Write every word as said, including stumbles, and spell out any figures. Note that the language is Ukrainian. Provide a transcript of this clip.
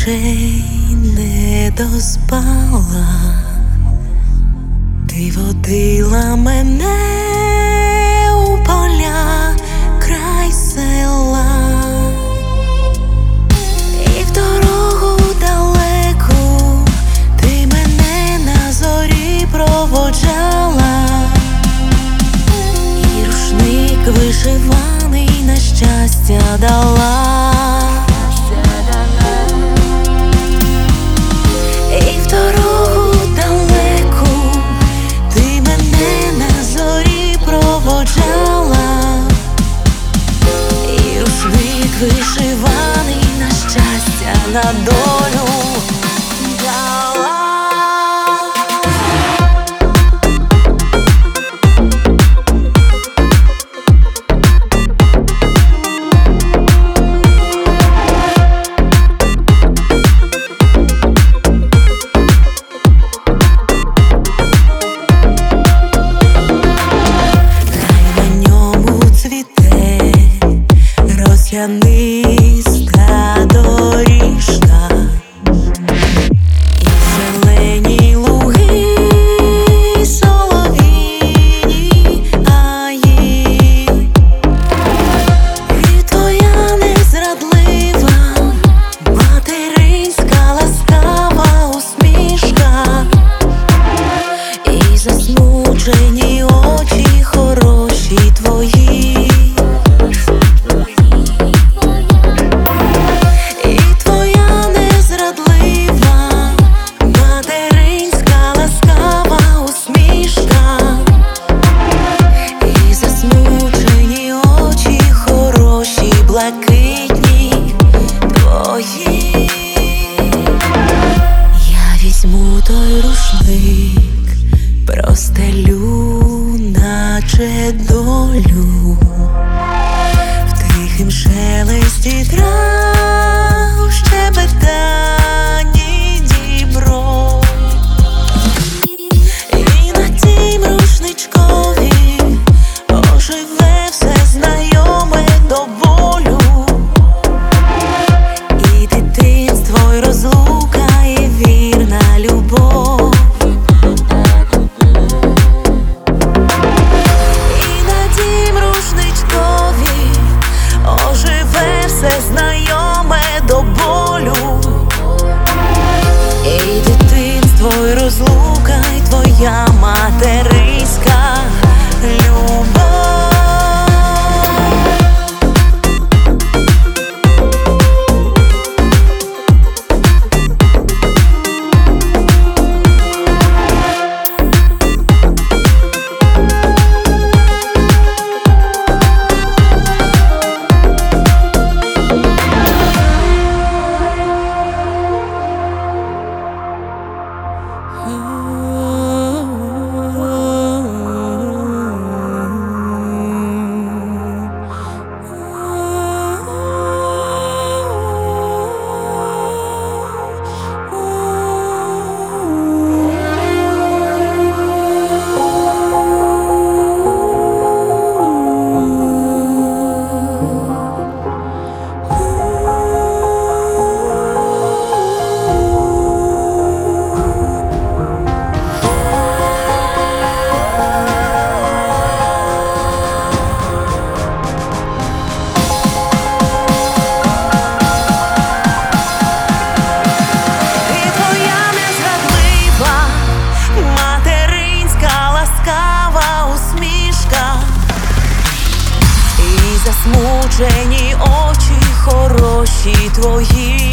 ночей не доспала, ти водила мене у поля край села, і в дорогу далеку ти мене на зорі проводжала, і рушник вишиваний на щастя дала. Вишиваний на щастя, на долю дала. Хай на ньому цвіте росяниста доріжка, і зелені луги, солов'їні гаї, і твоя незрадлива материнська ласкава усмішка, і засмучені очі хороші твої. Блакитні твої. Я візьму той рушник, простелю, наче долю, в тихім шелесті трав, щебетанні дібро, і на тім рушничкові оживе все знайоме до болю. Знайоме до болю, і дитинство, і розлука, і твоя материнська любов. Засмучені очі хороші твої.